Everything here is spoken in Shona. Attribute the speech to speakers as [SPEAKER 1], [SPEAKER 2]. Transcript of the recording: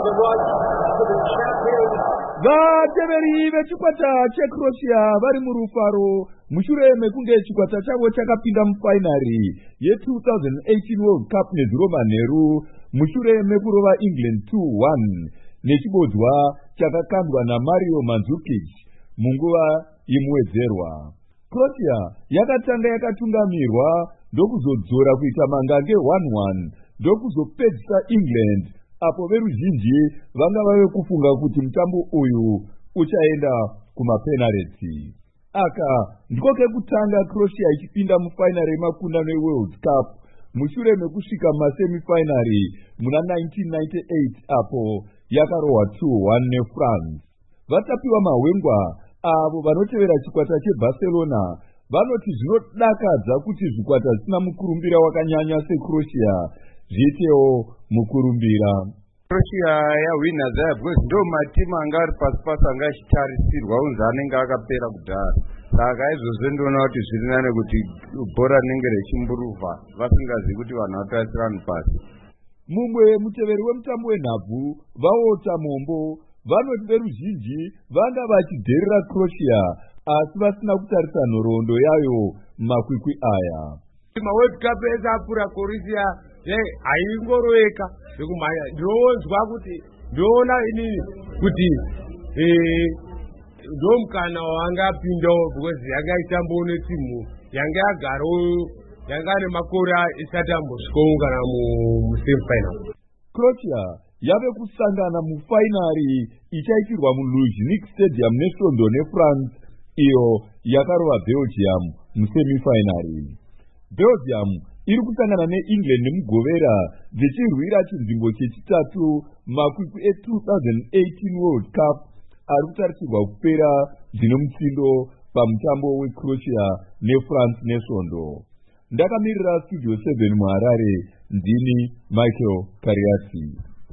[SPEAKER 1] the right to the champion.
[SPEAKER 2] Vateveri vechikwata cheCroatia vari murufaro mushure mekunge chikwata chavo chakapinda mufainari ye2018 World Cup nezuro manheru mushure mekurova England 2-1 nechibodzwa chakakandwa naMario Mandzukic munguva yemuwedzerwa. Croatia yakatanga yakatungamirwa ndokuzodzora kuita mangange 1-1 ndokuzopedzisa England apo veruzhinji vanga vave kufunga kuti mutambo uyu uchaenda kumapenalty. Aka ndiko kekutanga Croatia ichipinda mufainari yemakundano eWorld Cup mushure mekusvika mumasemifinari muna 1998 apo yakarohwa 2-1 neFrance. Vatapiwa mahwengwa avo vanotevera chikwata cheBarcelona vanoti zvinodakadza kuti zvikwata zvisina mukurumbira wakanyanya seCroatia zviitewo mukurumbira.
[SPEAKER 3] Croatia yawina zaya because ndo matimu anga ari pasi anga achitarisirwa unzi anenge akapera kudhara. Saka izvozvo ndinoona kuti zviri nane kuti bhora rinenge rechimburuva vasingazivi kuti vanhu vatarisirana pasi.
[SPEAKER 2] Mumwe muteveri wemutambo wenhabvu vaota mombo vanoti veruzhinji vanga vachidherera Croatia asi vasina kutarisa nhoroondo yayo makwikwi aya.
[SPEAKER 4] World Cup ese apfuura Croatia haingoroweka zvekumhanya. Ndinonzwa kuti ndinoona inini kuti ndomukana wanga apindawo because yanga itambawo netimu yanga yagarawo yanga ane makore isati ambosvikawo kana musemifinal.
[SPEAKER 2] Croatia yave kusangana mufainari ichaitirwa muLuzhniki Stadium nesvondo neFrance iyo yakarova Belgium musemifinari. Belgium iri kusangana neEngland nemugovera dzichirwira chinzvimbo chechitatu makwikwi e2018 World Cup ari kutarisirwa kupera zvino mutsindo pamutambo weCroatia neFrance nesvondo. Ndakamirira Studio 7 muHarare, ndini Michael Kariati.